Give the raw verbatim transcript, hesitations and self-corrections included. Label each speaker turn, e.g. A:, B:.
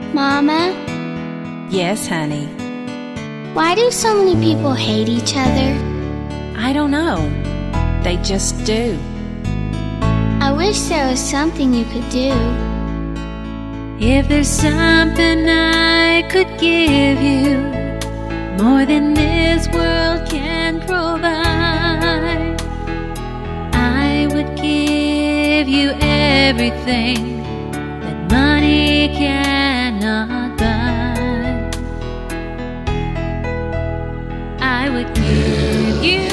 A: Mama?
B: Yes, honey.
A: Why do so many people hate each other?
B: I don't know. They just do.
A: I wish there was something you could do.
C: If there's something I could give you, more than this world can provide, I would give you everything that money cannot buy. I would give you